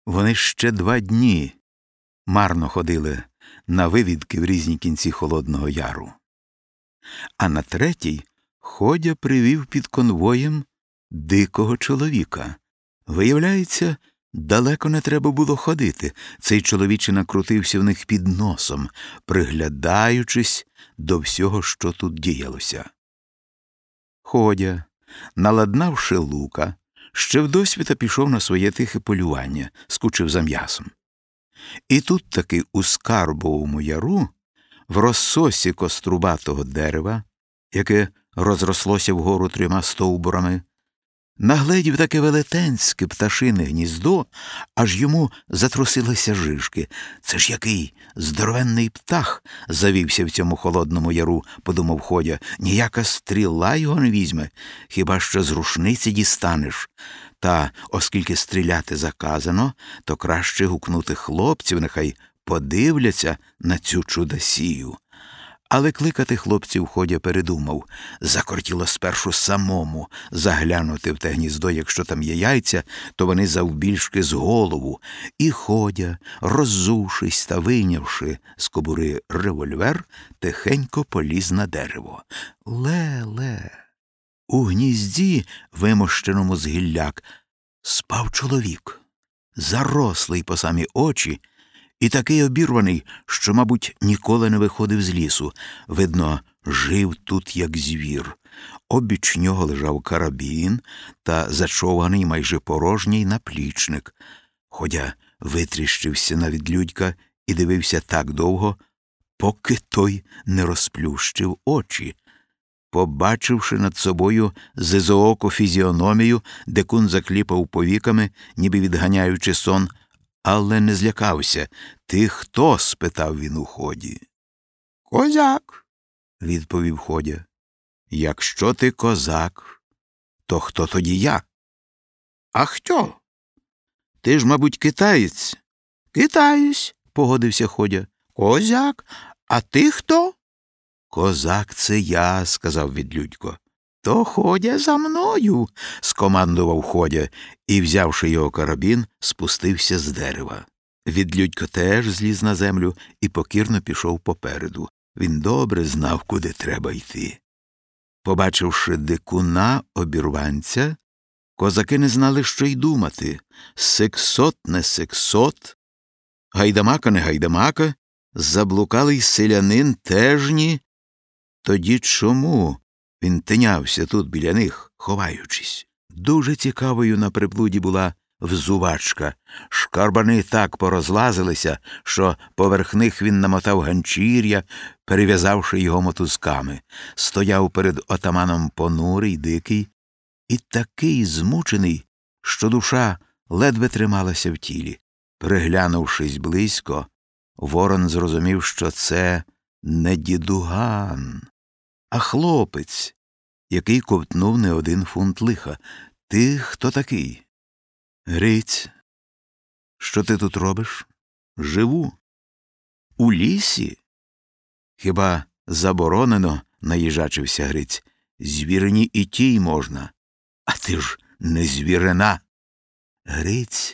Вони ще 2 дні марно ходили на вивідки в різні кінці Холодного Яру. А на 3-й Ходя привів під конвоєм дикого чоловіка. Виявляється, далеко не треба було ходити. Цей чоловічина крутився в них під носом, приглядаючись до всього, що тут діялося. Ходя, наладнавши лука, ще вдосвіта пішов на своє тихе полювання, скучив за м'ясом. І тут таки у Скарбовому яру, в розсосі кострубатого дерева, яке розрослося вгору 3 стовбурами, нагледів таке велетенське пташине гніздо, аж йому затрусилися жишки. Це ж який здоровенний птах завівся в цьому Холодному Яру, подумав Ходя. Ніяка стріла його не візьме, хіба що з рушниці дістанеш. Та, оскільки стріляти заказано, то краще гукнути хлопців, нехай подивляться на цю чудосію. Але кликати хлопців Ходя передумав. Закортіло спершу самому заглянути в те гніздо, якщо там є яйця, то вони завбільшки з голову. І Ходя, роззувшись та вийнявши з кобури револьвер, тихенько поліз на дерево. Ле-ле. У гнізді, вимощеному з гілляк, спав чоловік, зарослий по самі очі, і такий обірваний, що, мабуть, ніколи не виходив з лісу. Видно, жив тут, як звір. Обіч нього лежав карабін та зачовганий майже порожній наплічник. Ходя витріщився на відлюдька і дивився так довго, поки той не розплющив очі. Побачивши над собою зизооку фізіономію, дикун закліпав повіками, ніби відганяючи сон, але не злякався. «Ти хто?» – спитав він у Ході. «Козак», – відповів Ходя. «Якщо ти козак, то хто тоді я?» «А хто?» «Ти ж, мабуть, китаєць?» «Китаєць», – погодився Ходя. «Козак, а ти хто?» «Козак – це я», – сказав відлюдько. «То Ходя за мною», – скомандував Ходя, і, взявши його карабін, спустився з дерева. Відлюдько теж зліз на землю і покірно пішов попереду. Він добре знав, куди треба йти. Побачивши дикуна-обірванця, козаки не знали, що й думати. Сексот не сексот, гайдамака не гайдамака, заблукалий селянин теж ні. Тоді чому він тинявся тут біля них, ховаючись? Дуже цікавою на приблуді була взувачка. Шкарбани так порозлазилися, що поверх них він намотав ганчір'я, перев'язавши його мотузками. Стояв перед отаманом понурий, дикий і такий змучений, що душа ледве трималася в тілі. Приглянувшись близько, Ворон зрозумів, що це не дідуган, а хлопець, який ковтнув не 1 фунт лиха. «Ти хто такий?» «Гриць. Що ти тут робиш?» «Живу. У лісі?» «Хіба заборонено?» – наїжачився Гриць. «Звірині і тій можна. А ти ж не звірина». Гриць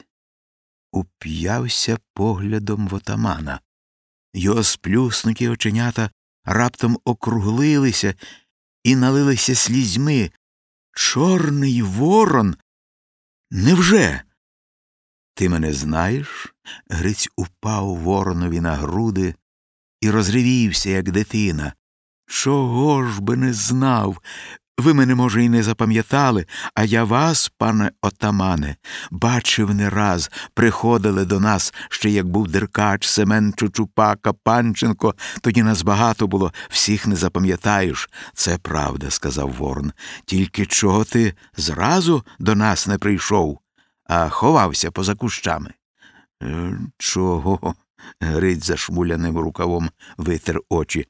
уп'явся поглядом в отамана. Його сплюснуті оченята раптом округлилися і налилися слізьми. «Чорний ворон? Невже?» «Ти мене знаєш?» Гриць упав воронові на груди і розревівся, як дитина. «Чого ж би не знав? Ви мене, може, і не запам'ятали, а я вас, пане отамане, бачив не раз. Приходили до нас, ще як був Деркач, Семен Чучупака, Панченко. Тоді нас багато було, всіх не запам'ятаєш». «Це правда», – сказав Ворон. «Тільки чого ти зразу до нас не прийшов, а ховався поза кущами?» «Чого?» – Гриць зашмуляним рукавом витер очі.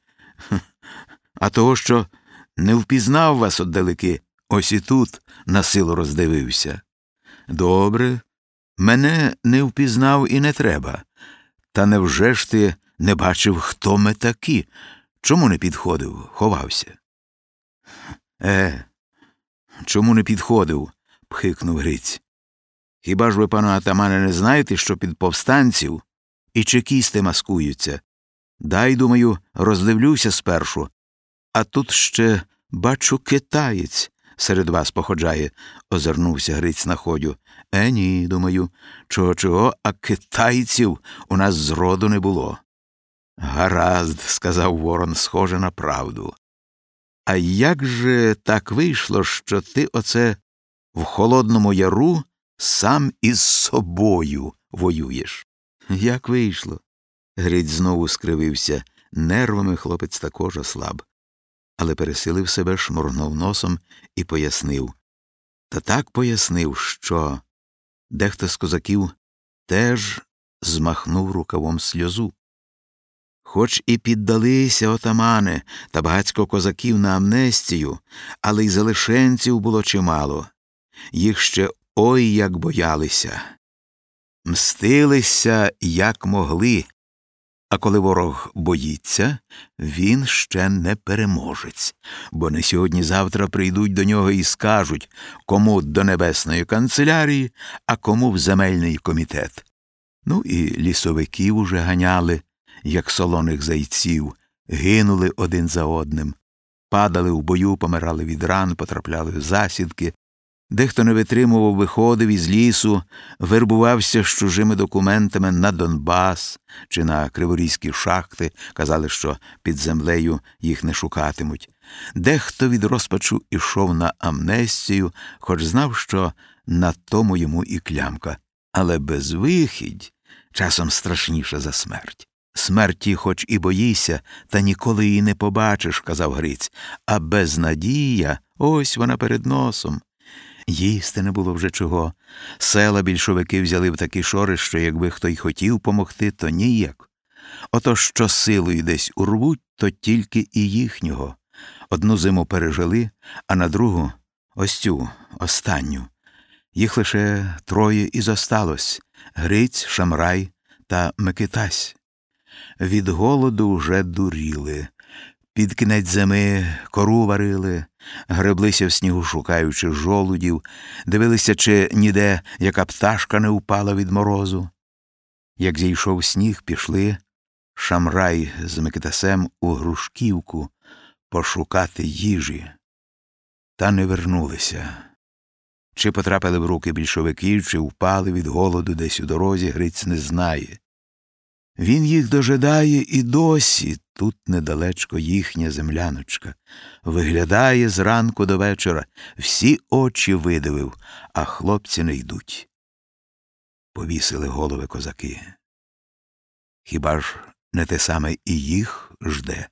«А того, що не впізнав вас отдалеки, ось і тут насилу роздивився». «Добре, мене не впізнав і не треба. Та невже ж ти не бачив, хто ми такі? Чому не підходив, ховався?» Чому не підходив?» – пхикнув Гриць. Хіба ж ви, пане атамане, не знаєте, що під повстанців і чекісти маскуються? Дай, думаю, роздивлюся спершу. А тут ще, бачу, китаєць серед вас походжає, — озирнувся Гриць на Ходю. Ні, думаю, чого-чого, а китайців у нас зроду не було. Гаразд, — сказав Ворон, — схоже на правду. А як же так вийшло, що ти оце в Холодному Яру сам із собою воюєш? Як вийшло? Гриць знову скривився. Нервами хлопець також ослаб. Але пересилив себе, шморгнув носом і пояснив. Та так пояснив, що дехто з козаків теж змахнув рукавом сльозу. Хоч і піддалися отамани та багацько козаків на амнестію, але й залишенців було чимало. Їх ще ой як боялися. Мстилися, як могли. А коли ворог боїться, він ще не переможець, бо не сьогодні-завтра прийдуть до нього і скажуть, кому до Небесної канцелярії, а кому в земельний комітет. Ну і лісовиків уже ганяли, як солоних зайців, гинули один за одним, падали в бою, помирали від ран, потрапляли в засідки. Дехто не витримував, виходив із лісу, вербувався з чужими документами на Донбас чи на криворізькі шахти, казали, що під землею їх не шукатимуть. Дехто від розпачу ішов на амнестію, хоч знав, що на тому йому і клямка. Але безвихідь часом страшніша за смерть. Смерті хоч і боїся, та ніколи її не побачиш, казав Гриць, а безнадія, ось вона перед носом. Їсти не було вже чого. Села більшовики взяли в такі шори, що якби хто й хотів помогти, то ніяк. Ото що силою десь урвуть, то тільки і їхнього. Одну зиму пережили, а на другу, ось цю, останню. Їх лише троє і зосталось — Гриць, Шамрай та Микитась. Від голоду вже дуріли. Під кінець зими кору варили, греблися в снігу, шукаючи жолудів, дивилися, чи ніде яка пташка не впала від морозу. Як зійшов сніг, пішли Шамрай з Микитасем у Грушківку пошукати їжі. Та не вернулися. Чи потрапили в руки більшовиків, чи впали від голоду десь у дорозі, Гриць не знає. Він їх дожидає і досі, тут недалечко їхня земляночка. Виглядає зранку до вечора, всі очі видивив, а хлопці не йдуть. Повісили голови козаки. Хіба ж не те саме і їх жде?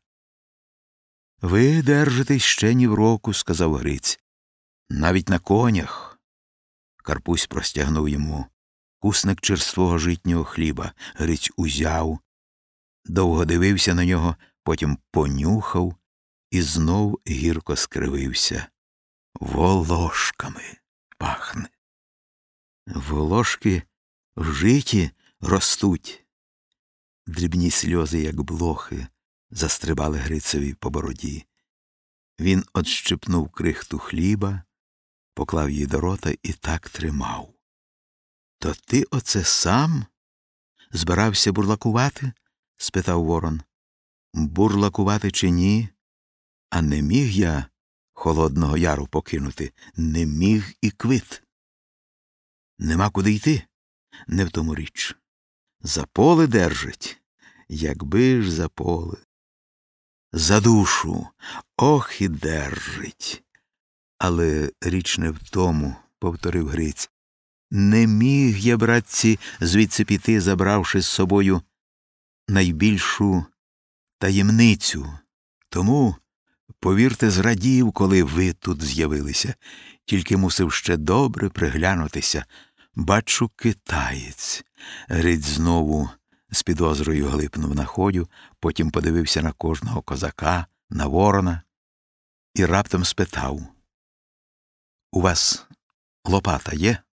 Ви держитесь ще ні в року, сказав Гриць. Навіть на конях. Карпусь простягнув йому кусник черствого житнього хліба. Гриць узяв, довго дивився на нього, потім понюхав і знов гірко скривився. Волошками пахне. Волошки в житі ростуть. Дрібні сльози, як блохи, застрибали Грицеві по бороді. Він отщипнув крихту хліба, поклав її до рота і так тримав. То ти оце сам збирався бурлакувати? Спитав Ворон. Бурлакувати чи ні? А не міг я Холодного Яру покинути, не міг і квит. Нема куди йти, не в тому річ. За поле держить, якби ж за поле. За душу, ох і держить. Але річ не в тому, повторив Гриць. Не міг я, братці, звідси піти, забравши з собою найбільшу таємницю. Тому, повірте, зрадів, коли ви тут з'явилися. Тільки мусив ще добре приглянутися. Бачу, китаєць. Гриць знову з підозрою глипнув на Ходю, потім подивився на кожного козака, на Ворона і раптом спитав. У вас лопата є?